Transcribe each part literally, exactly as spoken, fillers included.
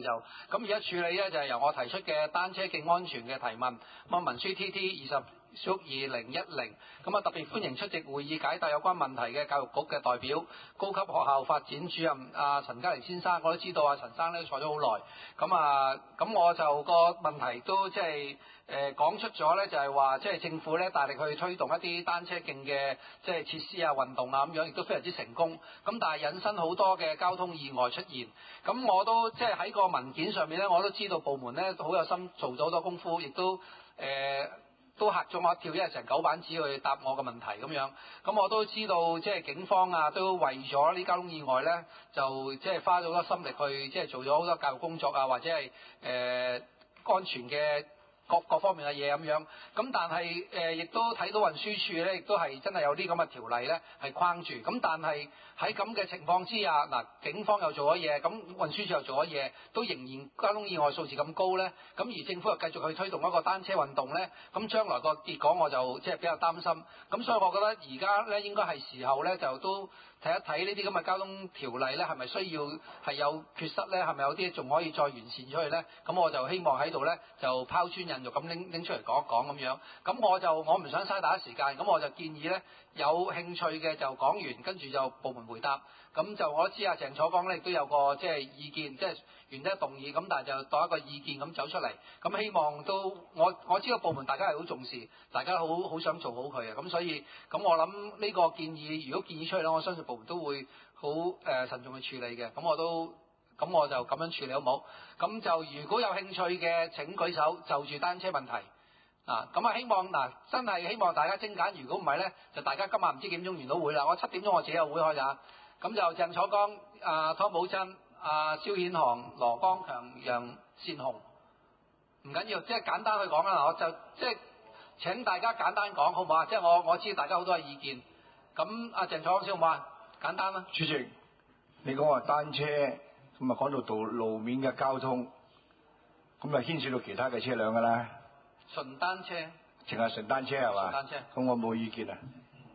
就咁而家處理咧就係由我提出嘅單車徑安全嘅提問，咁啊文書 T T 二十屬二零一零，咁啊特別歡迎出席會議解答有關問題嘅教育局嘅代表，高級學校發展主任阿陳嘉玲先生，我都知道啊陳生咧坐咗好耐，咁啊咁我就個問題都即係誒講出咗咧，就係話即係政府咧大力去推動一啲單車徑嘅即係設施啊、運動啊咁樣，亦都非常之成功，咁但係引申好多嘅交通意外出現，咁我都即係喺個文件上面咧，我都知道部門咧好有心做咗好多功夫，亦都誒。呃都嚇咗我一跳，因為成九板紙去答我個問題咁樣。咁我都知道，即係警方啊，都為咗呢交通意外呢，就即係花咗好多心力去，即係做咗好多教育工作啊，或者係誒、呃、安全嘅各各方面嘅嘢咁樣。咁但係誒，亦、呃、都睇到運輸署呢，亦都係真係有啲咁嘅條例呢，係框住。咁但係喺咁嘅情況之下，嗱，警方又做咗嘢，咁運輸署又做咗嘢，都仍然交通意外數字咁高呢。咁而政府又繼續去推動一個單車運動呢。咁將來個結果我就即係比較擔心。咁所以我覺得而家呢應該係時候呢，就都睇一睇呢啲咁嘅交通條例呢，係咪需要係有缺失呢？係咪有啲仲可以再完善出去呢？咁我就希望喺度呢，就拋磚引玉咁拎拎出嚟講一講咁樣。咁我就我唔想嘥大家時間，咁我就建議呢，有興趣嘅就講完，跟住就部門回答。咁就我知啊，鄭楚江咧亦都有個即係意見，即係原則動議，咁但係就當一個意見咁走出嚟。咁希望都我我知道部門大家係好重視，大家好好想做好佢啊。咁所以咁我諗呢個建議，如果建議出去咧，我相信部門都會好誒、呃、慎重去處理嘅。咁我都咁我就咁樣處理好冇？咁就如果有興趣嘅請舉手，就住單車問題。啊，咁啊希望嗱、啊，真係希望大家精簡。如果唔係咧，就大家今晚唔知幾點鐘完到會啦。我七點鐘我自己有會開咋。咁就鄭楚江、阿湯寶珍、阿蕭顯航、羅光強、楊善雄，唔緊要，即係簡單去講啦。我就即係請大家簡單講，好唔好啊？即係我我知大家好多嘅意見。咁阿鄭楚江先好唔好啊？簡單啦。 主席，你講話單車，咁啊講到道路面嘅交通，咁啊牽涉到其他嘅車輛㗎啦。 純單車， 淨係純單車係嘛？ 純單車， 咁我冇意見啊。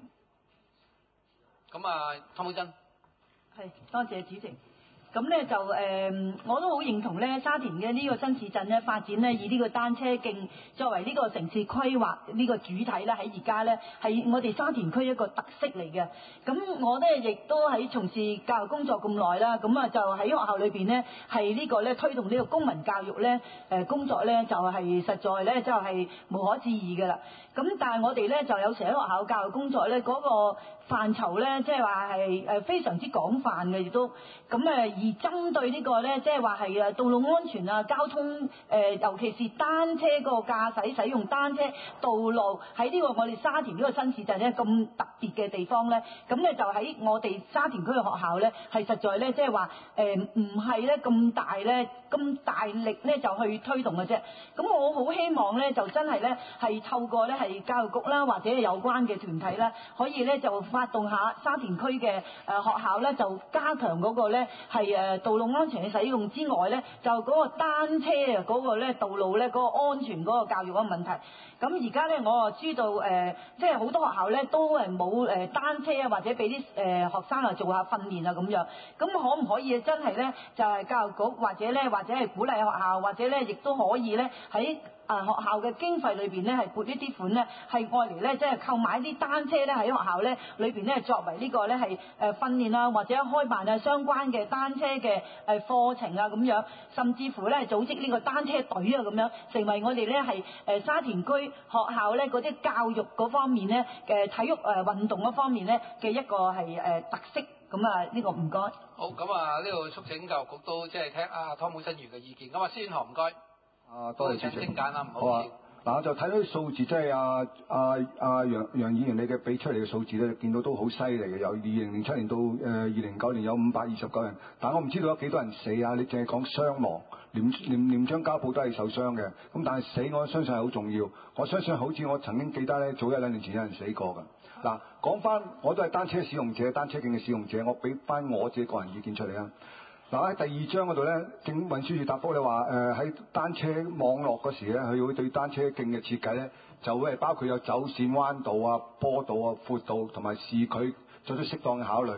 咁啊，湯寶珍， 係多謝主席。咁咧就誒、呃，我都好認同咧沙田嘅呢個新市鎮咧發展咧，以呢個單車徑作為呢個城市規劃呢個主體咧，喺而家咧係我哋沙田區一個特色嚟嘅。咁我咧亦都喺從事教育工作咁耐啦，咁啊就喺學校裏邊咧係呢個咧推動呢個公民教育咧誒工作咧就係、是、實在咧就係、是、無可置疑嘅啦。咁但係我哋咧就有時喺學校教育工作咧嗰、那個範疇咧，即係話係誒非常之廣泛嘅，亦都咁誒而針對呢個咧，即係話係誒道路安全啊、交通誒、呃，尤其是單車個駕駛使用單車道路喺呢個我哋沙田呢個新市鎮咧咁特別嘅地方咧，咁咧就喺我哋沙田區嘅學校咧，係實在咧即係話誒唔係咧咁大咧咁大力咧就去推動嘅啫。咁我好希望咧就真係咧係透過咧係教育局啦或者有關嘅團體啦，可以咧就發動下沙田區嘅誒學校咧，就加強嗰個咧係誒道路安全嘅使用之外咧，就嗰個單車啊嗰個咧道路咧嗰個安全嗰個教育嗰個問題。咁而家咧我啊知道誒，即係好多學校咧都誒冇誒單車啊，或者俾啲誒學生啊做下訓練啊咁樣。咁可唔可以真係咧就係教育局或者咧或者係鼓勵學校或者咧亦都可以咧喺啊！學校嘅經費裏邊咧，係撥呢啲款咧，係愛嚟咧，即係購買啲單車咧，喺學校咧裏邊咧，作為呢個咧係誒訓練啊，或者開辦啊相關嘅單車嘅誒課程啊咁樣，甚至乎咧組織呢個單車隊啊咁樣，成為我哋咧係誒沙田區學校咧嗰啲教育嗰方面咧嘅體育誒運動嗰方面咧嘅一個係誒特色。咁啊，呢個唔該。 好，咁啊呢度促請教育局都即係聽阿湯寶珍議員嘅意見。咁啊，先行唔該。 啊，多謝主席。 精簡啦，唔好意思。 嗱、啊，我就睇到啲數字，即係阿阿阿楊楊議員你嘅俾出嚟嘅數字咧，見到都好犀利嘅。由二零零七年到誒二零零九年有五百二十九人，但我唔知道有幾多人死啊！你淨係講傷亡，連連連張家寶都係受傷嘅。咁但係死，我相信係好重要。我相信好似我曾經記得咧，早一兩年前有人死過㗎。嗱、啊，講翻我都係單車使用者、單車徑嘅使用者，我俾翻我自己個人意見出嚟啊！嗱，喺第二章嗰度咧，政運輸署答覆你話誒喺單車網絡嗰時咧，佢會對單車徑嘅設計咧，就會係包括有走線、彎道啊、坡道啊、闊道同埋市區作出適當嘅考慮。嗱，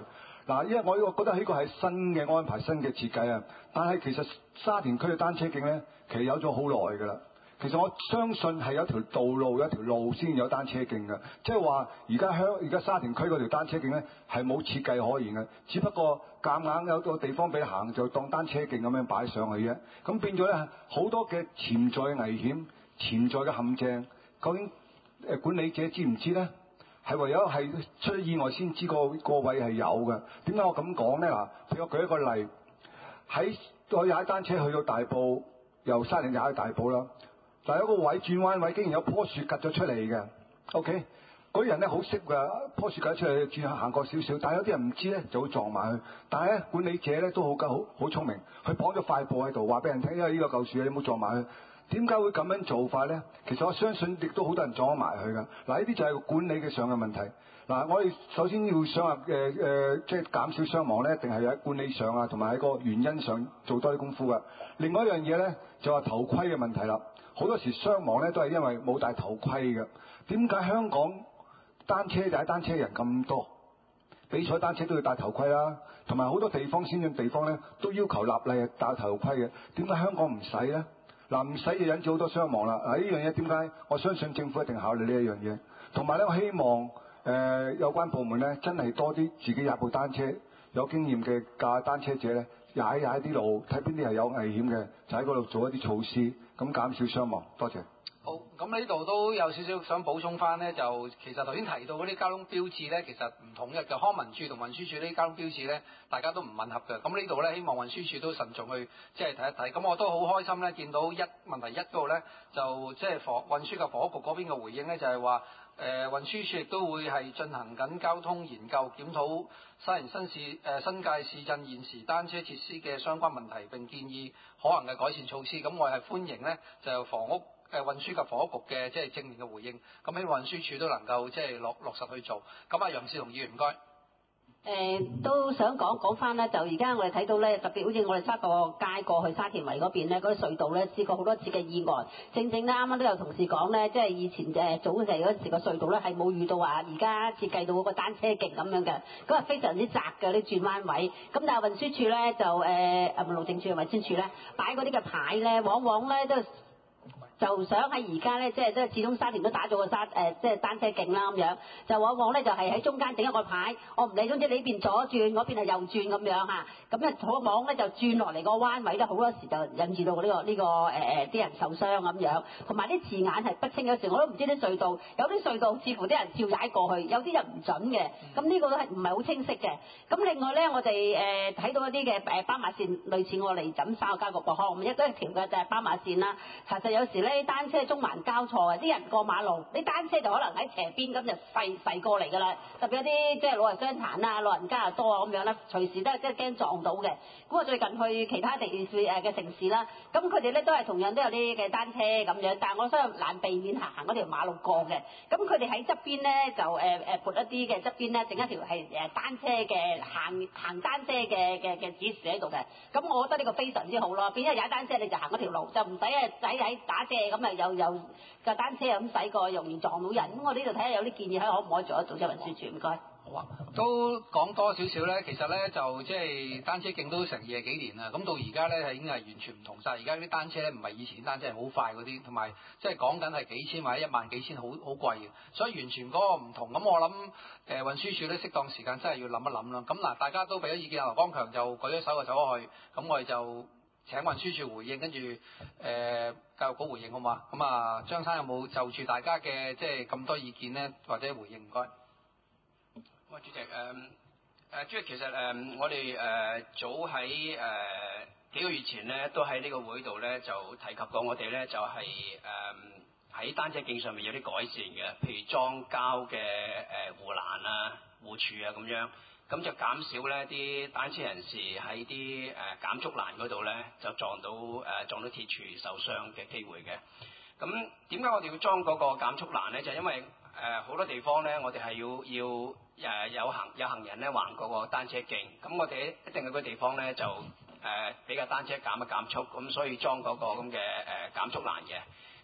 嗱，因為我我覺得呢個係新嘅安排、新嘅設計啊。但係其實沙田區嘅單車徑咧，其實有咗好耐㗎啦。其實我相信係有條道路、有條路先有單車徑嘅，即係話而家香而家沙田區嗰條單車徑咧係冇設計可言嘅，只不過夾硬有個地方俾你行就當單車徑咁樣擺上去啫。咁變咗咧好多嘅潛在嘅危險、潛在嘅陷阱，究竟誒管理者知唔知咧？係唯有係出意外先知個個位係有嘅。點解我咁講咧？嗱，譬如我舉一個例，喺我踩單車去到大埔，由沙田踩去大埔啦。但係有個位轉彎位，竟然有棵樹趌咗出嚟嘅。OK，嗰啲人咧好識㗎，棵樹趌出嚟轉行過少少，但係有啲人唔知咧就會撞埋去。但係咧管理者咧都好夠好好聰明，佢綁咗塊布喺度，話俾人聽，因為呢個舊樹你冇撞埋去。點解會咁樣做法咧？其實我相信亦都好多人撞咗埋去㗎。嗱，呢啲就係管理嘅上嘅問題。嗱，我哋首先要想話誒誒，即係減少傷亡咧，一定係喺管理上啊，同埋喺個原因上做多啲功夫㗎。另外一樣嘢咧就話頭盔嘅問題啦。好多時傷亡咧都係因為冇戴頭盔嘅。點解香港單車踩單車人咁多？比賽單車都要戴頭盔啦，同埋好多地方先進地方咧都要求立例係戴頭盔嘅。點解香港唔使咧？嗱，唔使就引致好多傷亡啦。嗱，呢樣嘢點解？我相信政府一定考慮呢一樣嘢。同埋咧，我希望誒、呃、有關部門咧真係多啲自己踩部單車，有經驗嘅駕單車者咧踩踩啲路，睇邊啲係有危險嘅，就喺嗰度做一啲措施，咁減少傷亡。多謝。 好，咁呢度都有少少想補充翻呢，就其實頭先提到嗰啲交通標誌呢，其實唔統一嘅，康文署同運輸署呢啲交通標誌呢，大家都唔吻合嘅。咁呢度呢，希望運輸署都慎重去即係睇一睇。咁我都好開心呢，見到一問題一嗰度呢，就即係房運輸及房屋局嗰邊嘅回應呢，就係話誒運輸署亦都會係進行緊交通研究，檢討沙田新市誒、呃、新界市鎮現時單車設施嘅相關問題，並建議可行嘅改善措施。咁我係歡迎呢，就房屋。誒運輸及房屋局嘅即係正面嘅回應，咁希望運輸署都能夠即係落落實去做。咁啊，楊志雄議員唔該。誒、 呃、都想講講翻咧，就而家我哋睇到咧，特別好似我哋揸個街過去沙田圍嗰邊咧，嗰啲隧道咧試過好多次嘅意外。正正咧，啱啱都有同事講咧，即係以前誒早期嗰時個隧道咧係冇遇到話而家設計到嗰個單車徑咁樣嘅，咁啊非常之窄嘅啲轉彎位。咁但係運輸署咧就誒誒路政署同運輸署咧擺嗰啲嘅牌咧，往往咧都就想喺而家咧，即係即係始終沙田都打咗個沙誒、呃，即係單車徑啦咁樣，就往往咧就係、是、喺中間整一個牌，我唔理，總之你呢邊左轉，嗰邊係右轉咁樣嚇，咁咧往往咧就轉落嚟個彎位咧，好多時就引致到呢、這個呢、這個誒誒啲人受傷咁樣，同埋啲字眼係不清，有時我都唔知啲隧道，有啲隧道似乎啲人照踩過去，有啲就唔準嘅，咁呢個都係唔係好清晰嘅。咁另外咧，我哋誒睇到一啲嘅誒斑馬線，類似我嚟錦沙個街角博康，一嗰一條嘅就係斑馬線啦。其實有時咧。啲單車中環交錯啊！啲人過馬路，啲單車就可能喺斜邊咁就吠吠過嚟㗎啦。特別有啲即係老人傷殘啊、老人家又多啊咁樣啦，隨時都係即係驚撞到嘅。咁我最近去其他地市誒嘅城市啦，咁佢哋咧都係同樣都有啲嘅單車咁樣，但係我相信難避免行行嗰條馬路過嘅。咁佢哋喺側邊咧就誒誒撥一啲嘅側邊咧整一條係誒單車嘅行行單車嘅嘅嘅指示喺度嘅。咁我覺得呢個非常之好咯，變咗踩單車你就行嗰條路，就唔使啊仔喺打斜咁啊又又架單車咁駛過，容易撞到人。咁我呢度睇下有啲建議，睇下可唔可以做得到，即係運輸署唔該。 好啊，都講多少少咧，其實咧就即係單車徑都成二十幾年啦，咁到而家咧係已經係完全唔同晒。而家啲單車咧唔係以前啲單車係好快嗰啲，同埋即係講緊係幾千或者一萬幾千，好好貴嘅，所以完全嗰個唔同。咁我諗誒運輸署咧適當時間真係要諗一諗啦。咁嗱，大家都俾咗意見，劉光強就舉咗手就走咗去，咁我哋就請運輸署回應，跟住誒教育局回應好嘛？咁啊，張生有冇就住大家嘅即係咁多意見咧，或者回應唔該？ 喂，主席，誒、呃、誒，主席其實誒、呃，我哋誒、呃、早喺誒、呃、幾個月前咧，都喺呢個會度咧就提及過，我哋咧就係誒喺單車徑上面有啲改善嘅，譬如裝膠嘅誒護欄啊、護柱啊咁樣，咁就減少咧啲單車人士喺啲誒減速欄嗰度咧就撞到誒、呃、撞到鐵柱受傷嘅機會嘅。咁點解我哋要裝嗰個減速欄咧？就係、因為誒好、呃、多地方咧，我哋係要要誒、呃、有行有行人咧橫過個單車徑，咁我哋一定有個地方咧就誒俾架單車減一減速，咁所以裝嗰個咁嘅誒減速欄嘅。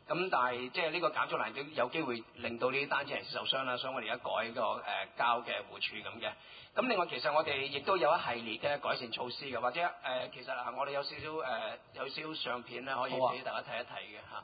咁但係即係呢個減速欄都有機會令到呢啲單車人士受傷啦，所以我哋而家改個誒膠嘅護柱咁嘅。咁另外其實我哋亦都有一系列嘅改善措施嘅，或者誒、呃、其實啊我哋有少少誒、呃、有少少相片咧可以俾大家睇一睇嘅嚇。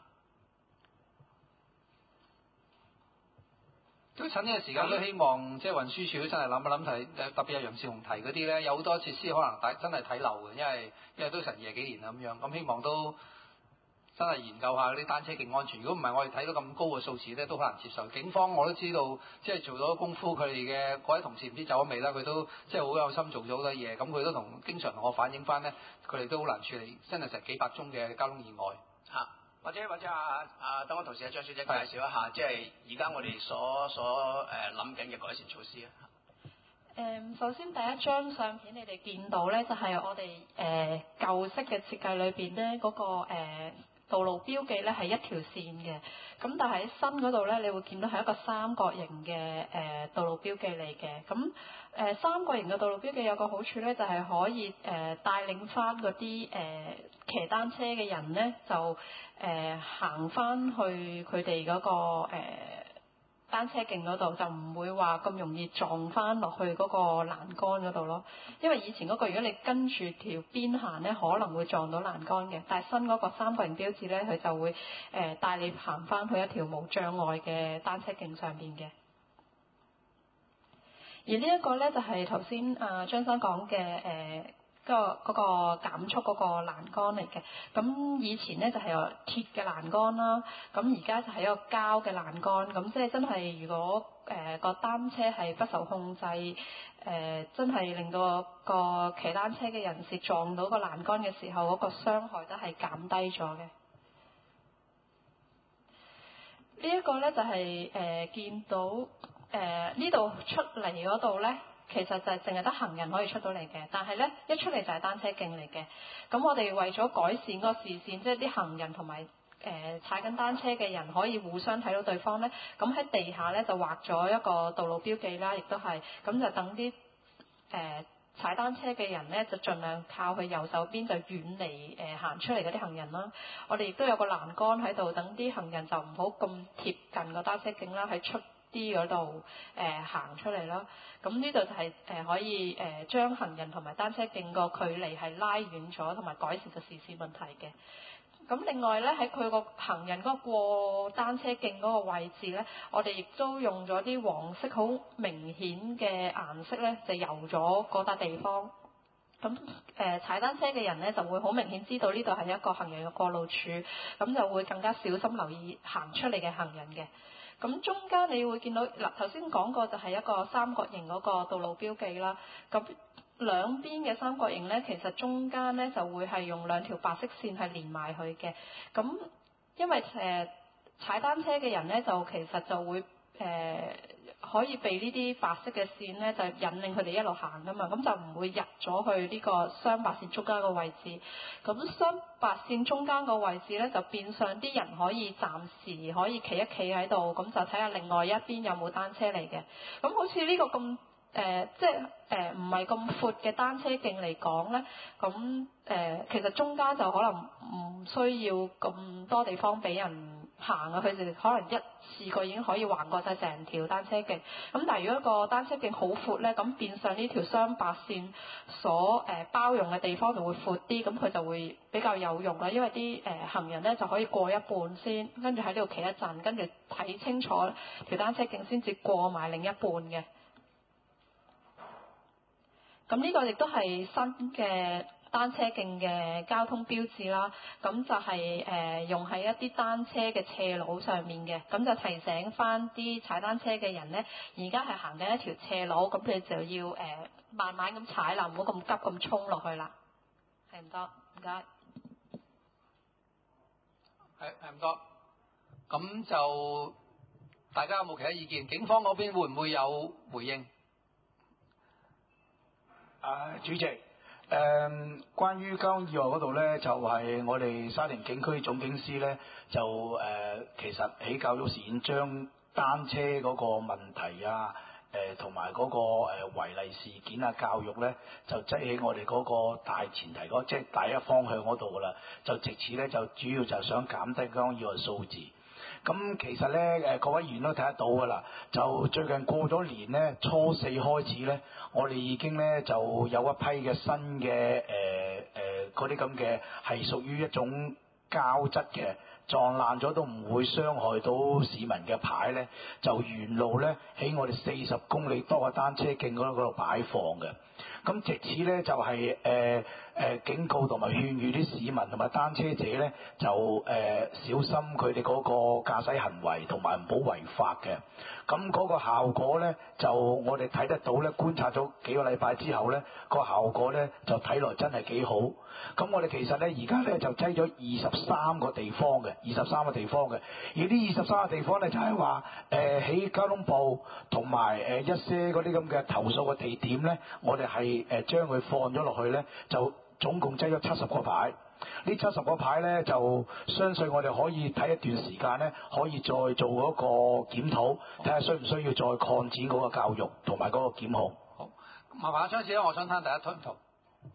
都趁呢個時間都希望即係運輸署都真係諗一諗睇，特別係楊少雄提嗰啲咧，有好多設施可能大真係睇漏嘅，因為因為都成廿幾年啦咁樣，咁希望都真係研究下啲單車徑安全。如果唔係我哋睇到咁高嘅數字咧，都好難接受。警方我都知道，即係做咗功夫，佢哋嘅嗰位同事唔知走咗未啦，佢都即係好有心做咗好多嘢。咁佢都同經常同我反映翻咧，佢哋都好難處理，真係成幾百宗嘅交通意外嚇。或者或者啊啊，等我同事阿張小姐介紹一下，即係而家我哋所所誒諗緊嘅改善措施啊。 誒，首先第一張相片你哋見到咧，就係我哋誒舊式嘅設計裏邊咧，嗰個誒道路標記咧係一條線嘅。咁但係喺新嗰度咧，你會見到係一個三角形嘅誒道路標記嚟嘅。咁誒三角形嘅道路標記有個好處咧，就係可以誒帶領翻嗰啲誒騎單車嘅人咧，就誒行翻去佢哋嗰個誒單車徑嗰度，就唔會話咁容易撞翻落去嗰個欄杆嗰度咯。因為以前嗰個如果你跟住條邊行咧，可能會撞到欄杆嘅。但係新嗰個三角形標誌咧，佢就會誒帶你行翻去一條無障礙嘅單車徑上邊嘅。而呢一個咧就係頭先啊張生講嘅誒嗰個嗰個減速嗰個欄杆嚟嘅。咁以前咧就係有鐵嘅欄杆啦，咁而家就係一個膠嘅欄杆。咁即係真係如果誒個單車係不受控制，誒真係令到個騎單車嘅人士撞到個欄杆嘅時候，嗰個傷害都係減低咗嘅。呢一個咧就係誒見到誒呢度出嚟嗰度咧。其實就係淨係得行人可以出到嚟嘅，但係咧一出嚟就係單車徑嚟嘅。咁我哋為咗改善嗰個視線，即係啲行人同埋誒踩緊單車嘅人可以互相睇到對方咧。咁喺地下咧就畫咗一個道路標記啦，亦都係咁就等啲誒踩單車嘅人咧就盡量靠佢右手邊就遠離誒行出嚟嗰啲行人啦。我哋亦都有個欄杆喺度，等啲行人就唔好咁貼近個單車徑啦，喺出啲嗰度誒行出嚟啦。咁呢度就係、是、誒、呃、可以誒、呃、將行人同埋單車徑個距離係拉遠咗，同埋改善個視線問題嘅。咁另外咧喺佢個行人嗰個過單車徑嗰個位置咧，我哋亦都用咗啲黃色好明顯嘅顏色咧，就油咗嗰笪地方。咁誒、呃、踩單車嘅人咧就會好明顯知道呢度係一個行人嘅過路處，咁就會更加小心留意行出嚟嘅行人嘅。咁中間你會見到嗱，頭先講過就係一個三角形嗰個道路標記啦。咁兩邊嘅三角形咧，其實中間咧就會係用兩條白色線係連埋佢嘅。咁因為誒、呃、踩單車嘅人咧，就其實就會誒、呃、可以被呢啲白色嘅線咧，就引領佢哋一路行噶嘛。咁就唔會入咗去呢個雙白線中間個位置。咁雙白線中間個位置咧，就變相啲人可以暫時可以企一企喺度，咁就睇下另外一邊有冇單車嚟嘅。咁好似呢個咁誒、呃，即係誒唔係咁闊嘅單車徑嚟講咧，咁誒、呃、其實中間就可能唔需要咁多地方俾人行啊，佢哋可能一次過已經可以橫過晒成條單車徑。咁但係如果個單車徑好闊咧，咁變相呢條雙白線所誒包容嘅地方就會闊啲，咁佢就會比較有用啦。因為啲誒、呃、行人咧就可以過一半先，跟住喺呢度企一陣，跟住睇清楚條單車徑先至過埋另一半嘅。咁呢個亦都係新嘅單車徑嘅交通標誌啦，咁就係、是、誒、呃、用喺一啲單車嘅斜路上面嘅，咁就提醒翻啲踩單車嘅人咧，而家係行緊一條斜路，咁佢就要誒、呃、慢慢咁踩啦，唔好咁急咁衝落去啦。係唔多，唔該。 係係唔多。咁就大家有冇其他意見？警方嗰邊會唔會有回應？ 啊，主席，誒、嗯，關於交通意外嗰度咧，就係、是、我哋沙田警區總警司咧，就誒、呃、其實喺較早時已經將單車嗰個問題啊，誒、 誒同埋嗰個誒違例事件啊教育咧，就擠喺我哋嗰個大前提嗰，即係第一方向嗰度噶啦，就藉此咧就主要就係想減低香港意外數字。咁其實咧誒各位議員都睇得到噶啦，就最近過咗年咧，初四開始咧，我哋已經咧就有一批嘅新嘅誒誒嗰啲咁嘅係屬於一種膠質嘅。撞爛咗都唔會傷害到市民嘅牌咧，就沿路咧喺我哋四十公里多嘅單車徑嗰度擺放嘅。咁藉此咧就係誒誒警告同埋勸喻啲市民同埋單車者咧，就誒、呃、小心佢哋嗰個駕駛行為同埋唔好違法嘅。咁嗰個效果咧，就我哋睇得到咧，觀察咗幾個禮拜之後咧，個效果咧就睇落真係幾好。咁我哋其實咧而家咧就擠咗二十三個地方嘅，二十三個地方嘅。而呢二十三個地方咧就係話誒喺交通部同埋誒一些嗰啲咁嘅投訴嘅地點咧，我哋係誒將佢放咗落去咧，就總共擠咗七十個牌。呢七十個牌咧，就相信我哋可以睇一段時間咧，可以再做嗰個檢討，睇下需唔需要再擴展嗰個教育同埋嗰個檢控。 好，麻煩張士，我想睇第一張圖。誒、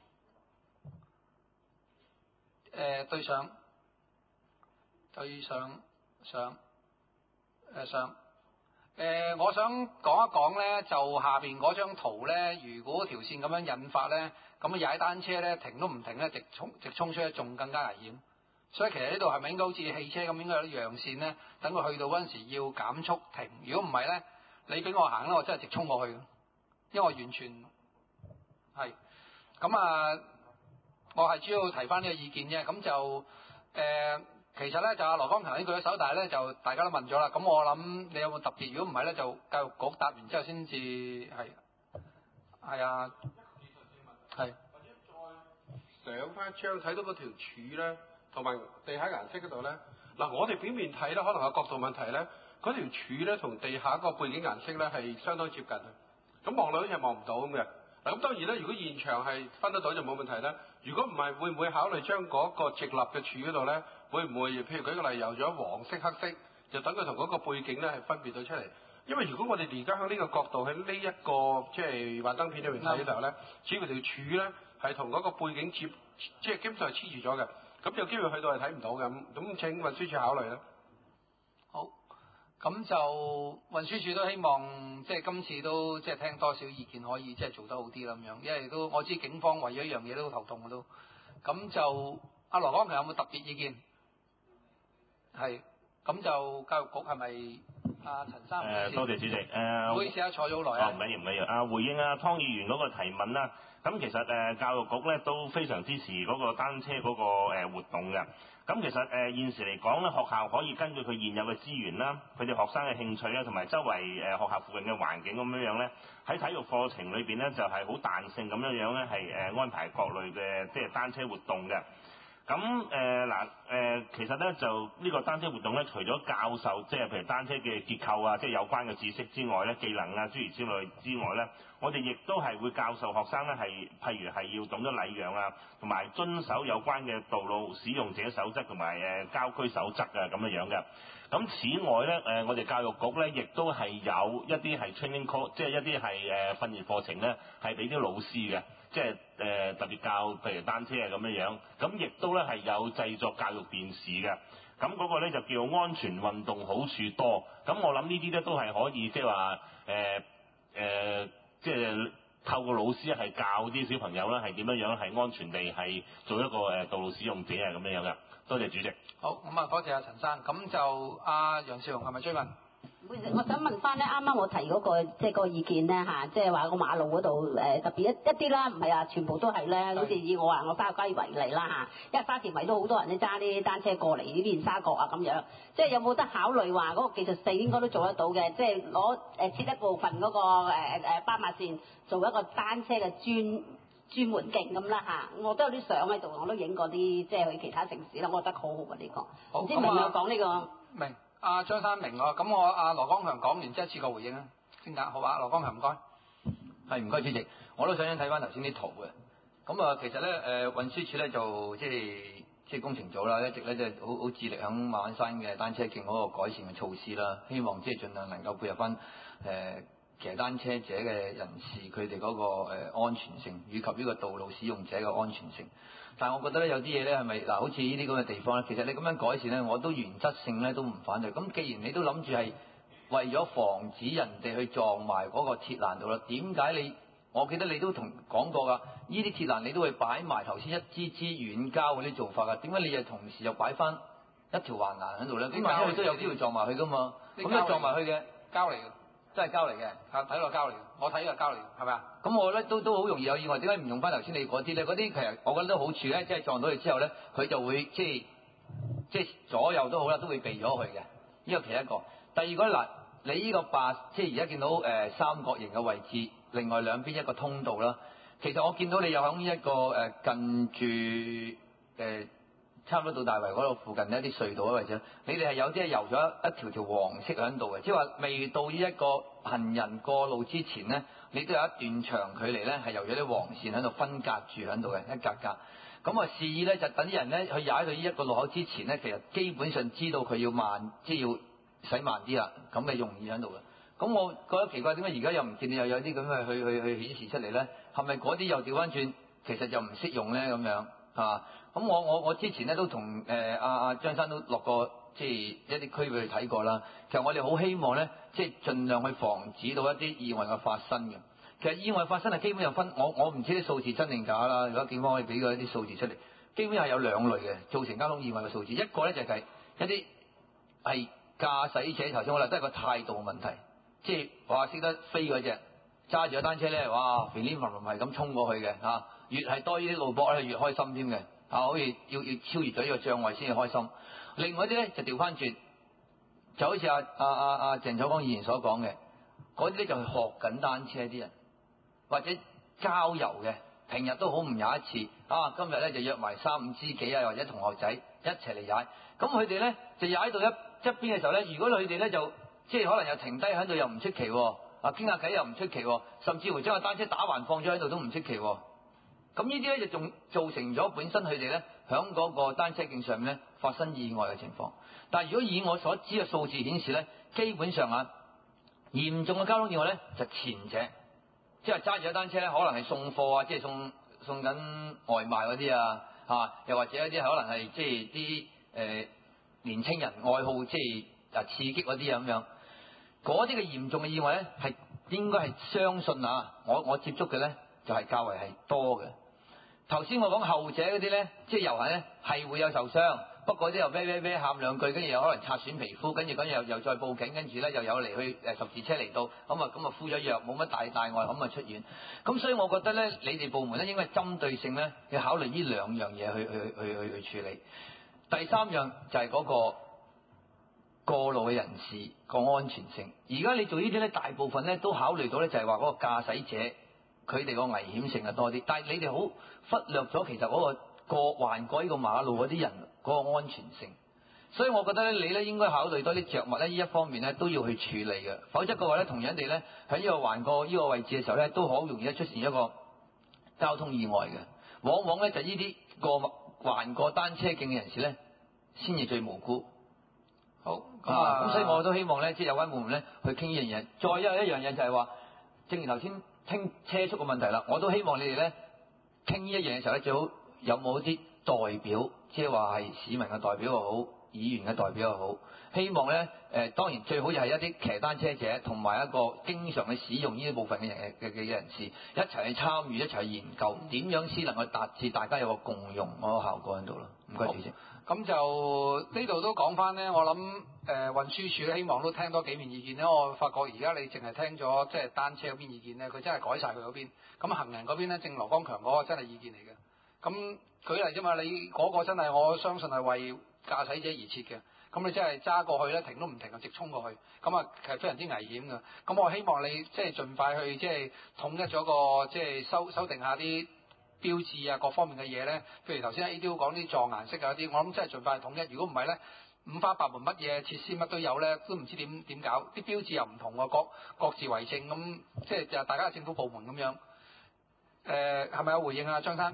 呃、對上，對上上誒、呃、上。誒、呃，我想講一講咧，就下邊嗰張圖咧，如果條線咁樣引發咧，咁啊踩單車咧停都唔停咧，直衝直衝出去仲更加危險。所以其實呢度係咪應該好似汽車咁，應該有啲讓線咧，等佢去到嗰陣時要減速停。如果唔係咧，你俾我行咧，我真係直衝過去嘅，因為我完全係咁啊！我係主要提翻呢個意見啫。咁就誒。呃其實咧就阿羅光強呢舉咗手，但係咧就大家都問咗啦。咁我諗你有冇特別？如果唔係咧，就教育局答完之後先至係係啊，係。 或者再上翻一張睇到嗰條柱咧，同埋地下顏色嗰度咧。嗱，我哋表面睇咧，可能有角度問題咧，嗰條柱咧同地下個背景顏色咧係相當接近嘅。咁望落好似望唔到咁嘅。嗱，咁當然咧，如果現場係分得到就冇問題啦。如果唔係，會唔會考慮將嗰個直立嘅柱嗰度咧？會唔會譬如舉個例，由咗黃色、黑色，就等佢同嗰個背景咧係分別到出嚟？因為如果我哋而家喺呢個角度喺呢一個即係幻燈片裏面睇嘅時候咧，似乎條柱咧係同嗰個背景接，即係基本上係黐住咗嘅，咁有機會去到係睇唔到嘅。咁咁請運輸署考慮啦。 好，咁就運輸署都希望即係今次都即係聽多少意見，可以即係做得好啲啦咁樣，因為都我知警方為咗一樣嘢都頭痛嘅都。咁就阿羅光強有冇特別意見？係，咁就教育局係咪阿陳生？ 誒，多謝主席。誒， 唔好意思啊，坐咗好耐啊。 哦，唔緊要唔緊要。啊，回應阿湯議員嗰個提問啦。咁其實誒教育局咧都非常支持嗰個單車嗰個誒活動嘅。咁其實誒現時嚟講咧，學校可以根據佢現有嘅資源啦，佢哋學生嘅興趣啦，同埋周圍誒學校附近嘅環境咁樣樣咧，喺體育課程裏邊咧就係好彈性咁樣樣咧係誒安排各類嘅即係單車活動嘅。咁誒嗱誒，其實咧就呢個單車活動咧，除咗教授即係譬如單車嘅結構啊，即係有關嘅知識之外咧，技能啊諸如之類之外咧，我哋亦都係會教授學生咧係譬如係要懂得禮讓啊，同埋遵守有關嘅道路使用者守則同埋誒郊區守則啊咁樣樣嘅。咁此外咧誒，我哋教育局咧亦都係有一啲係 training course，即係一啲係誒訓練課程咧，係俾啲老師嘅。即係誒、呃、特別教譬如單車啊咁樣樣，咁亦都咧係有製作教育電視嘅，咁嗰個咧就叫安全運動好處多，咁我諗呢啲咧都係可以即係話誒誒，即係透過老師係教啲小朋友咧係點樣樣係安全地係做一個誒道路使用者啊咁樣樣嘅。多謝主席。 好，咁啊多謝阿陳生，咁就阿楊少雄係咪追問？ 我想問翻咧，啱啱我提嗰、那個即係嗰個意見咧嚇，即係話個馬路嗰度誒特別一一啲啦，唔係啊，全部都係咧，好似以我話我沙角為例啦嚇，因為沙田圍都好多人咧揸啲單車過嚟呢邊沙角啊咁樣，即係有冇得考慮話嗰個技術地應該都做得到嘅，即係攞誒設一部分嗰、那個誒誒斑馬線做一個單車嘅專專門徑咁啦嚇，我都有啲相喺度，我都影過啲即係去其他城市啦，我覺得好好啊呢、這個，唔知明唔明我講呢個？ 明。阿、啊、張生明啊，咁我阿羅光強講完之後，一次過回應啊，先得好啊，羅光強唔該。 係唔該主席，我都想睇翻頭先啲圖嘅。咁啊，其實咧誒運輸署咧就即係即係工程組啦，一直咧即係好好致力響馬鞍山嘅單車徑嗰個改善嘅措施啦，希望即係盡量能夠配合翻誒騎單車者嘅人士佢哋嗰個誒安全性，以及呢個道路使用者嘅安全性。但係我覺得咧有啲嘢咧係咪嗱，好似呢啲咁嘅地方咧，其實你咁樣改善咧，我都原則性咧都唔反對。咁既然你都諗住係為咗防止人哋去撞埋嗰個鐵欄度啦，點解你？我記得你都同講過㗎，呢啲鐵欄你都會擺埋頭先一支支軟膠嗰啲做法㗎，點解你又同時又擺翻一條橫欄喺度咧？咁萬一你都有機會撞埋去㗎嘛？咁你撞埋去嘅膠嚟嘅， 真係膠嚟嘅， 嚇睇落膠嚟嘅，我睇呢個膠嚟嘅，係咪啊？ 咁我覺得都都好容易有意外，點解唔用翻頭先你嗰啲咧？嗰啲其實我覺得都好處咧，即係撞到佢之後咧，佢就會即係即係左右都好啦，都會避咗佢嘅。呢個其一個。第二個嗱，你呢個八即係而家見到誒、呃、三角形嘅位置。另外兩邊一個通道啦，其實我見到你有喺一個誒近住誒、呃、差唔多到大圍嗰度附近一啲隧道啊，或者你哋係有啲係游咗一條條黃色喺度嘅，即係話未到呢一個行人過路之前咧，你都有一段長距離咧係游咗啲黃線喺度分隔住喺度嘅一格格。咁啊示意咧就等啲人咧去踩到呢一個路口之前咧，其實基本上知道佢要慢，即係要使慢啲啦，咁咪容易喺度嘅。咁我覺得奇怪，點解而家又唔見你又有啲咁嘅去去去顯示出嚟咧？係咪嗰啲又調翻轉，其實就唔識用咧咁樣嚇？咁我我我之前咧都同誒阿阿張生都落過即係一啲區域去睇過啦。其實我哋好希望咧，即係盡量去防止到一啲意外嘅發生嘅。其實意外發生係基本上分，我我唔知啲數字真定假啦。如果警方可以俾嗰一啲數字出嚟，基本係有兩類嘅造成交通意外嘅數字。一個咧就係一啲係駕駛者頭先我話都係個態度問題。即係話識得飛嗰隻揸住個單車咧，哇！飛黏浮浮係咁衝過去嘅嚇、啊，越係多呢啲路駁咧，越開心添嘅嚇，好似要要超越咗呢個障礙先至開心。另外一啲咧就調翻轉，就好似阿阿阿阿鄭楚江議員所講嘅，嗰啲咧就係學緊單車啲人，或者郊遊嘅，平日都好唔踩一次啊，今日咧就約埋三五知己啊，或者同學仔一齊嚟踩。咁佢哋咧就踩到一一邊嘅時候咧，如果佢哋咧就即係可能又停低喺度又唔出奇喎，啊傾下偈又唔出奇喎，甚至乎將個單車打橫放咗喺度都唔出奇喎。咁呢啲咧就仲造成咗本身佢哋咧響嗰個單車徑上面咧發生意外嘅情況。但係如果以我所知嘅數字顯示咧，基本上啊嚴重嘅交通意外咧就前者，即係揸住個單車咧可能係送貨啊，即係送送緊外賣嗰啲啊，嚇又或者一啲可能係即係啲誒年青人愛好即係啊刺激嗰啲啊咁樣。嗰啲嘅嚴重嘅意外咧，係應該係相信啊！我我接觸嘅咧，就係、是、較為係多嘅。頭先我講後者嗰啲咧，即係遊行咧係會有受傷，不過啲又咩咩咩喊兩句，跟住又可能擦損皮膚，跟住咁又又再報警，跟住咧又有嚟去誒十字車嚟到，咁啊咁啊敷咗藥，冇乜大大礙，咁啊出院。咁所以我覺得咧，你哋部門咧應該係針對性咧，要考慮呢兩樣嘢去去去去去處理。第三樣就係嗰、那個。過路嘅人士個安全性，而家你做呢啲咧，大部分咧都考慮到咧，就係話嗰個駕駛者佢哋個危險性係多啲，但係你哋好忽略咗其實嗰個過橫過呢個馬路嗰啲人嗰個安全性，所以我覺得咧，你咧應該考慮多啲著墨咧，呢一方面咧都要去處理嘅，否則嘅話咧，同樣地咧喺呢個橫過呢個位置嘅時候咧，都好容易咧出現一個交通意外嘅，往往咧就呢啲過橫過單車徑嘅人士咧，先至最無辜。好咁啊！咁所以我都希望咧，即係有關部門咧去傾呢樣嘢。再有一樣嘢就係話，正如頭先傾車速嘅問題啦，我都希望你哋咧傾呢一樣嘢嘅時候咧，最好有冇啲代表，即係話係市民嘅代表又好，議員嘅代表又好。希望咧誒、呃，當然最好就係一啲騎單車者同埋一個經常去使用呢一部分嘅人嘅嘅人士一齊去參與，一齊去研究點樣先能夠達至大家有個共用嗰個效果喺度咯。唔該，主席。 咁就呢度都講翻咧，我諗誒、呃、運輸署咧，希望都聽多幾面意見咧。我發覺而家你淨係聽咗即係單車嗰邊意見咧，佢真係改晒佢嗰邊。咁行人嗰邊咧，正羅光強嗰個真係意見嚟嘅。咁舉例啫嘛，你嗰個真係我相信係為駕駛者而設嘅。咁你真係揸過去咧，停都唔停，就直衝過去。咁啊，其實非常之危險㗎。咁我希望你即係盡快去即係統一咗個即係修修訂下啲標誌啊，各方面嘅嘢咧，譬如頭先 A D O 講啲撞顏色啊啲，我諗真係盡快統一。如果唔係咧，五花八門乜嘢設施乜都有咧，都唔知點點搞。啲標誌又唔同喎，各各自為政咁，即係就大家嘅政府部門咁樣。誒係咪有回應啊，張生？誒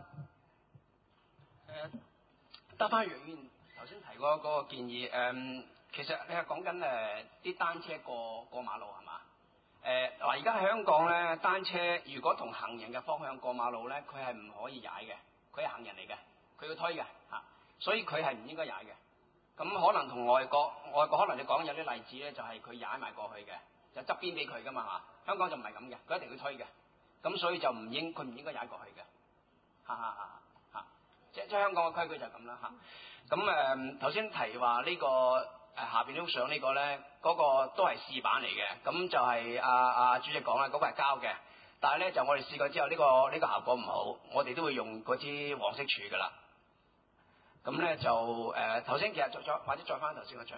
得翻楊議員頭先提過嗰個建議，誒、嗯、其實你係講緊誒啲單車過過馬路係嘛？ 誒嗱，而家喺香港咧，單車如果同行人嘅方向過馬路咧，佢係唔可以踩嘅，佢係行人嚟嘅，佢要推嘅嚇，所以佢係唔應該踩嘅。咁可能同外國，外國可能你講有啲例子咧，就係佢踩埋過去嘅，就側邊俾佢噶嘛嚇。香港就唔係咁嘅，佢一定要推嘅，咁所以就唔應佢唔應該踩過去嘅，哈哈哈嚇。即即香港嘅規矩就係咁啦嚇。咁誒頭先提話呢、呢個誒、呃、下邊張相呢個咧，嗰、嗰個都係試版嚟嘅，咁就係阿阿主席講啦，嗰、嗰個係膠嘅，但係咧就我哋試過之後，呢、呢個呢、呢個效果唔好，我哋都會用嗰支黃色柱噶啦。咁咧就誒頭先其實再再或者再翻頭先個張，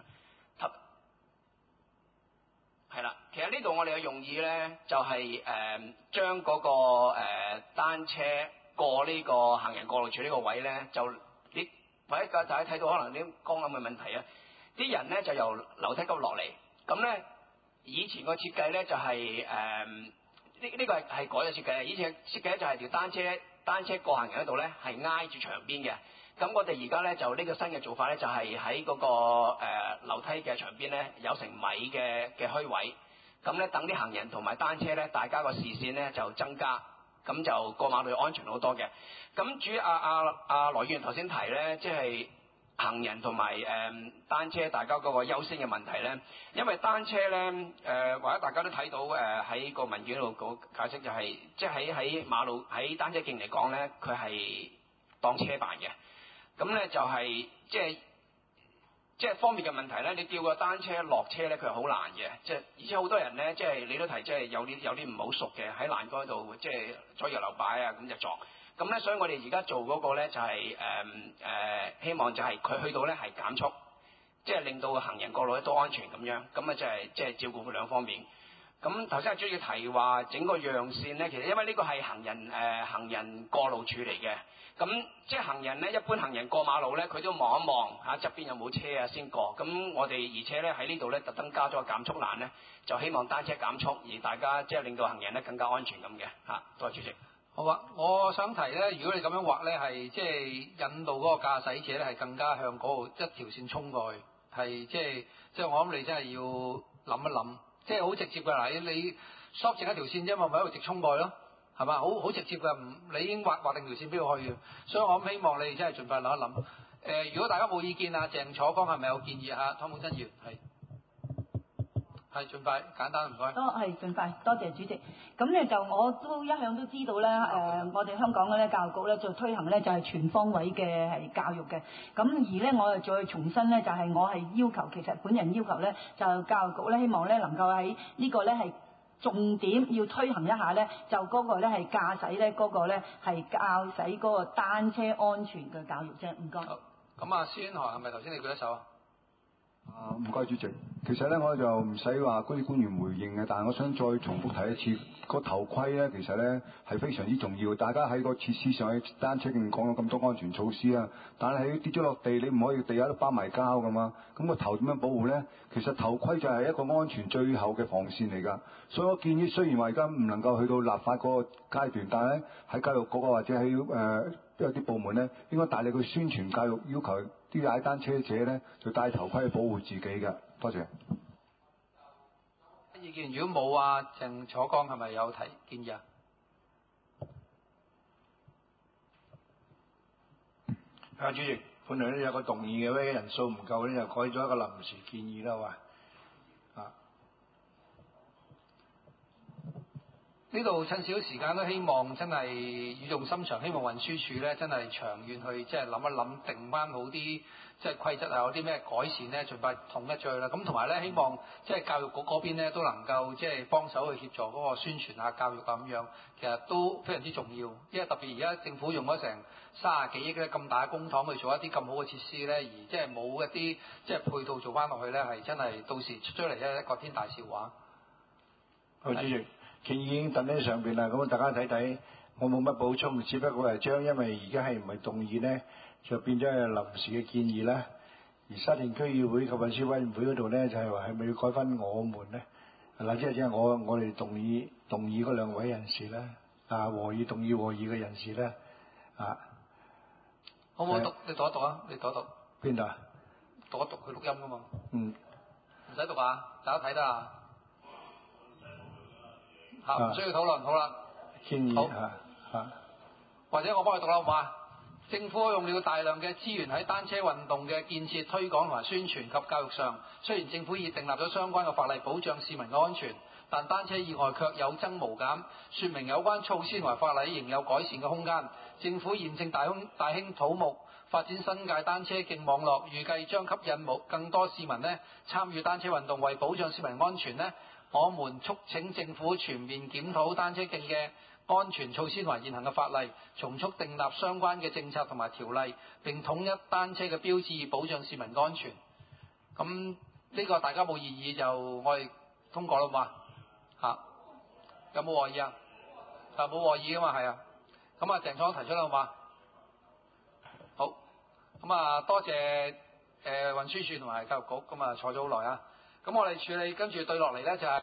係啦，其實呢度我哋嘅用意咧就係誒將嗰個誒、呃、單車過呢個行人過路處呢個位咧，就你或者大家睇到可能啲光暗嘅問題啊，啲人咧就由樓梯級落嚟，咁咧以前個設計咧就係誒呢呢個係係改咗設計，以前嘅設計咧就係條單車單車過行人嗰度咧係挨住牆邊嘅。咁我哋而家咧就呢個新嘅做法咧，就係喺嗰個誒樓梯嘅牆邊咧有成米嘅嘅虛位，咁咧等啲行人同埋單車咧，大家個視線咧就增加，咁就過馬路安全好多嘅。咁至於阿阿阿羅議員頭先提咧，即係行人同埋誒單車大家嗰個優先嘅問題咧，因為單車咧誒或者大家都睇到誒喺個文件度個解釋就係，即係喺喺馬路喺單車徑嚟講咧，佢係當車辦嘅。咁咧就係即係即係方面嘅問題咧，你叫個單車落車咧，佢係好難嘅，即係而且好多人咧，即係你都提，即係有啲有啲唔好熟嘅喺欄杆度，即係左搖右擺啊，咁就撞。咁咧，所以我哋而家做嗰個咧就係誒誒，希望就係佢去到咧係減速，即係令到行人過路咧都安全咁樣。咁啊，就係即係照顧佢兩方面。咁頭先阿主要提話整個讓線咧，其實因為呢個係行人誒、呃、行人過路處嚟嘅，咁即係行人咧，一般行人過馬路咧，佢都望一望嚇側邊有冇車啊先過。咁我哋而且咧喺呢度咧特登加咗個減速欄咧，就希望單車減速，而大家即係令到行人咧更加安全咁嘅嚇。多謝主席。 好啊，我想提咧，如果你咁樣畫咧，係即係引導嗰個駕駛者咧係更加向嗰度一條線衝過去，係即係即係我諗你真係要諗一諗。即係好直接㗎嗱，你 stop 剩一條線啫嘛，咪喺度直衝過去咯，係嘛？好好直接㗎，唔你已經畫畫定條線俾佢去嘅，所以我諗希望你哋真係盡快諗一諗。誒、呃，如果大家冇意見啊，鄭楚芳係咪有建議嚇？湯本新議員係係盡快簡單唔該。 多係盡快，多謝主席。咁咧就我都一向都知道咧，誒、呃，我哋香港嘅咧教育局咧就推行咧就係全方位嘅係教育嘅。咁而咧我就再重申咧，就係、是、我係要求，其實本人要求咧，就教育局咧希望咧能夠喺呢個咧係重點要推行一下咧，就嗰個咧係駕駛咧嗰個咧係教駛嗰個單車安全嘅教育啫。唔該。 好，咁啊，孫韓係咪頭先你舉一手啊？ 啊，唔該主席。其實咧，我就唔使話嗰啲官員回應嘅，但係我想再重複提一次，個頭盔咧，其實咧係非常之重要。大家喺個設施上，喺單車徑講咗咁多安全措施啊，但係你跌咗落地，你唔可以地下都包埋膠噶嘛。咁個頭點樣保護咧？其實頭盔就係一個安全最後嘅防線嚟㗎。所以我建議，雖然話而家唔能夠去到立法嗰個階段，但係咧喺教育局啊或者喺誒、呃、有啲部門咧，應該大力去宣傳教育，要求啲踩單車者咧就戴頭盔去保護自己嘅。多謝。 意見如果冇啊，鄭楚江係咪有提建議啊？ 啊，主席，本來咧有個動議嘅，咧人數唔夠咧，就改咗一個臨時建議啦，話啊。 呢度趁少少時間都希望真係語重心長，希望運輸署咧真係長遠去即係諗一諗，定翻好啲即係規則啊，有啲咩改善咧，盡快統一咗去啦。咁同埋咧，希望即係教育局嗰邊咧都能夠即係幫手去協助嗰個宣傳啊、教育啊咁樣，其實都非常之重要。因為特別而家政府用咗成三十幾億咧咁大嘅公帑去做一啲咁好嘅設施咧，而即係冇一啲即係配套做翻落去咧，係真係到時出咗嚟咧一個天大笑話。 好，主席。建議已經等喺上邊啦，咁大家睇睇，我冇乜補充，只不過係將因為而家係唔係動議咧，就變咗係臨時嘅建議啦。而沙田區議會及運輸委員會嗰度咧，就係話係咪要改翻我們咧？嗱，即係即係我我哋動議動議嗰兩位人士咧，啊和議動議和議嘅人士咧，啊， 好唔好讀？你讀一讀啊！你讀一讀。 邊度啊？ 讀一讀佢錄音噶嘛？ 嗯。 唔使讀啊！大家睇得啊！ 嚇，唔需要討論，好啦。 建議好嚇嚇。 或者我幫佢讀啦，好唔好啊？政府用了大量嘅資源喺單車運動嘅建設、推廣同埋宣傳及教育上。雖然政府已訂立咗相關嘅法例保障市民嘅安全，但單車意外卻有增無減，說明有關措施同埋法例仍有改善嘅空間。政府現正大興大興土木發展新界單車徑網絡，預計將吸引更多市民呢參與單車運動。為保障市民安全呢，我們促請政府全面檢討單車徑嘅安全措施同埋現行嘅法例，從速訂立相關嘅政策同埋條例，並統一單車嘅標誌，以保障市民安全。咁呢個大家冇異議就我哋通過啦嘛嚇，有冇和議啊？啊冇和議噶嘛係啊。咁啊鄭總提出啦好嘛？好，咁啊多謝誒、呃、運輸署同埋教育局咁啊坐咗好耐啊。咁我哋處理跟住對落嚟咧就係、是。